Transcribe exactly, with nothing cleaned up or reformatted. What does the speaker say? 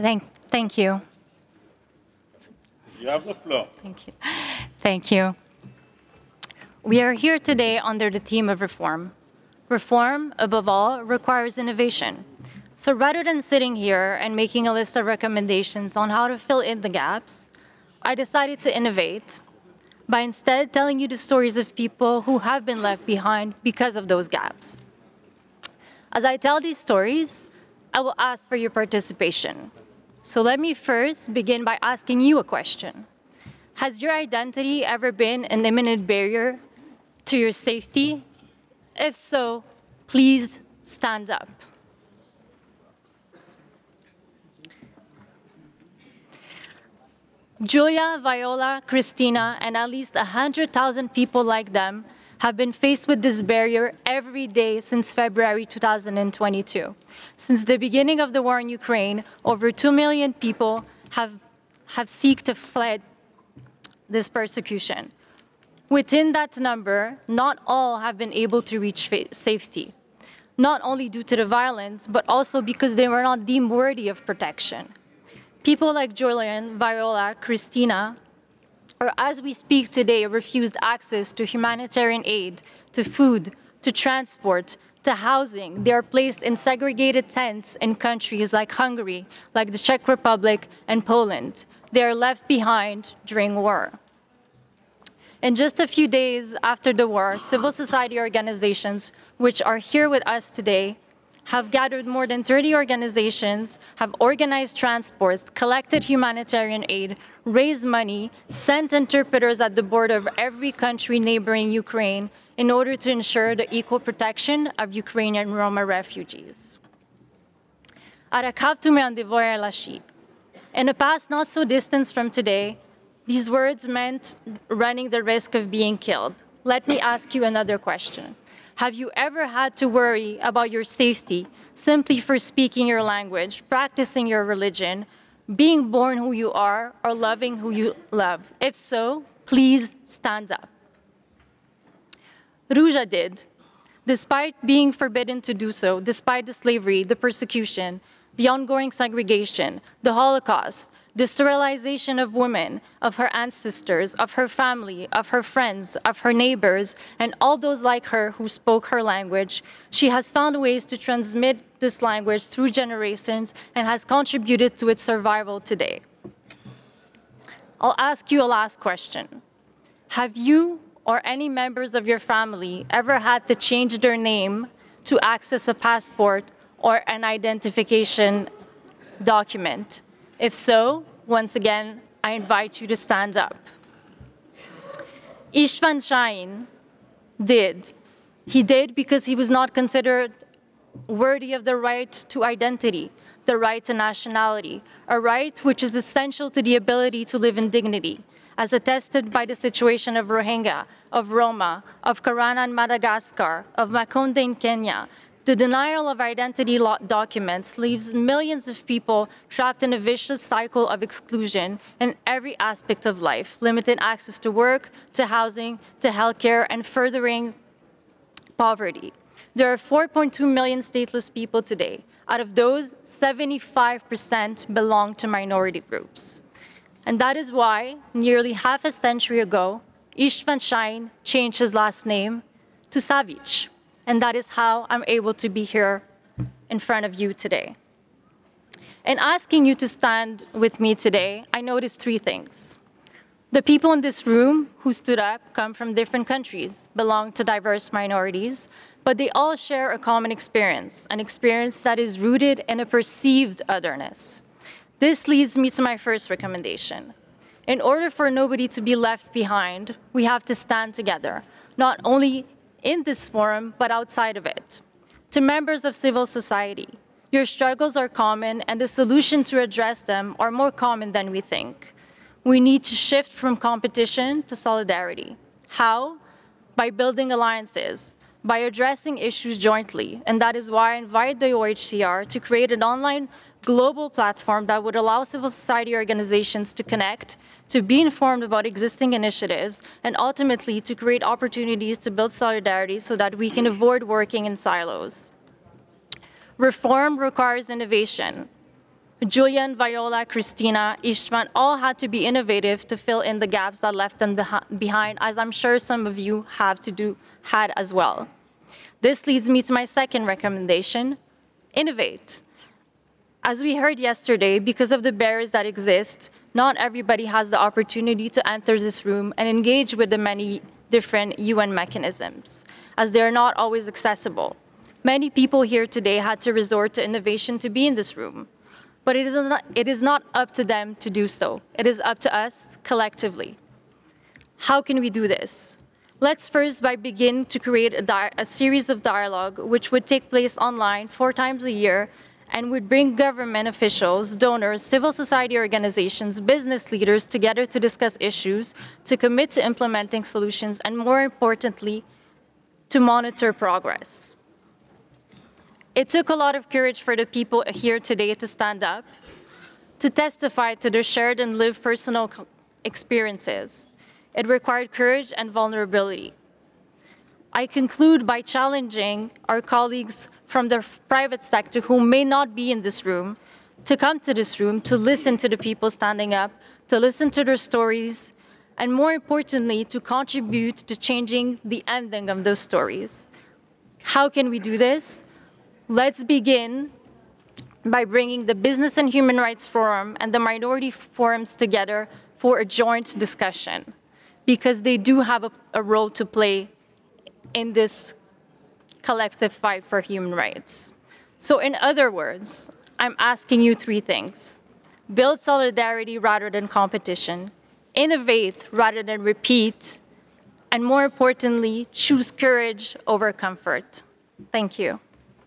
Thank, thank you. You have the floor. Thank you. Thank you. We are here today under the theme of reform. Reform, above all, requires innovation. So rather than sitting here and making a list of recommendations on how to fill in the gaps, I decided to innovate by instead telling you the stories of people who have been left behind because of those gaps. As I tell these stories, I will ask for your participation. So let me first begin by asking you a question. Has your identity ever been an imminent barrier to your safety? If so, please stand up. Julia, Viola, Christina, and at least one hundred thousand people like them have been faced with this barrier every day since February two thousand twenty-two. Since the beginning of the war in Ukraine, over two million people have, have sought to fled this persecution. Within that number, not all have been able to reach safety, not only due to the violence, but also because they were not deemed worthy of protection. People like Julian, Viola, Christina, or as we speak today, refused access to humanitarian aid, to food, to transport, to housing. They are placed in segregated tents in countries like Hungary, like the Czech Republic, and Poland. They are left behind during war. In just a few days after the war, civil society organizations, which are here with us today, have gathered more than thirty organizations, have organized transports, collected humanitarian aid, raised money, sent interpreters at the border of every country neighboring Ukraine in order to ensure the equal protection of Ukrainian Roma refugees. Arakavtume andevoya lashi. In a past not so distant from today, these words meant running the risk of being killed. Let me ask you another question. Have you ever had to worry about your safety simply for speaking your language, practicing your religion, being born who you are, or loving who you love? If so, please stand up. Ruja did. Despite being forbidden to do so, despite the slavery, the persecution, the ongoing segregation, the Holocaust, the sterilization of women, of her ancestors, of her family, of her friends, of her neighbors, and all those like her who spoke her language, she has found ways to transmit this language through generations and has contributed to its survival today. I'll ask you a last question. Have you or any members of your family ever had to change their name to access a passport or an identification document? If so, once again, I invite you to stand up. Ishvan Shahin did. He did because he was not considered worthy of the right to identity, the right to nationality, a right which is essential to the ability to live in dignity, as attested by the situation of Rohingya, of Roma, of Karana in Madagascar, of Makonde in Kenya. The denial of identity documents leaves millions of people trapped in a vicious cycle of exclusion in every aspect of life, limited access to work, to housing, to healthcare, and furthering poverty. There are four point two million stateless people today. Out of those, seventy-five percent belong to minority groups. And that is why, nearly half a century ago, Istvan Shahin changed his last name to Savic. And that is how I'm able to be here in front of you today. In asking you to stand with me today, I noticed three things. The people in this room who stood up come from different countries, belong to diverse minorities, but they all share a common experience, an experience that is rooted in a perceived otherness. This leads me to my first recommendation. In order for nobody to be left behind, we have to stand together, not only in this forum, but outside of it. To members of civil society, your struggles are common and the solution to address them are more common than we think. We need to shift from competition to solidarity. How? By building alliances, by addressing issues jointly. And that is why I invite the O H C R to create an online global platform that would allow civil society organizations to connect, to be informed about existing initiatives, and ultimately to create opportunities to build solidarity so that we can avoid working in silos. Reform requires innovation. Julian, Viola, Christina, Istvan all had to be innovative to fill in the gaps that left them behi- behind, as I'm sure some of you have to do had as well. This leads me to my second recommendation, innovate. As we heard yesterday, because of the barriers that exist, not everybody has the opportunity to enter this room and engage with the many different U N mechanisms, as they are not always accessible. Many people here today had to resort to innovation to be in this room, but it is not, it is not up to them to do so. It is up to us collectively. How can we do this? Let's first by begin to create a, di- a series of dialogue which would take place online four times a year and would bring government officials, donors, civil society organizations, business leaders together to discuss issues, to commit to implementing solutions, and more importantly, to monitor progress. It took a lot of courage for the people here today to stand up, to testify to their shared and lived personal experiences. It required courage and vulnerability. I conclude by challenging our colleagues from the private sector who may not be in this room to come to this room, to listen to the people standing up, to listen to their stories, and more importantly, to contribute to changing the ending of those stories. How can we do this? Let's begin by bringing the Business and Human Rights Forum and the minority forums together for a joint discussion, because they do have a, a role to play in this collective fight for human rights. So in other words, I'm asking you three things. Build solidarity rather than competition, innovate rather than repeat, and more importantly, choose courage over comfort. Thank you.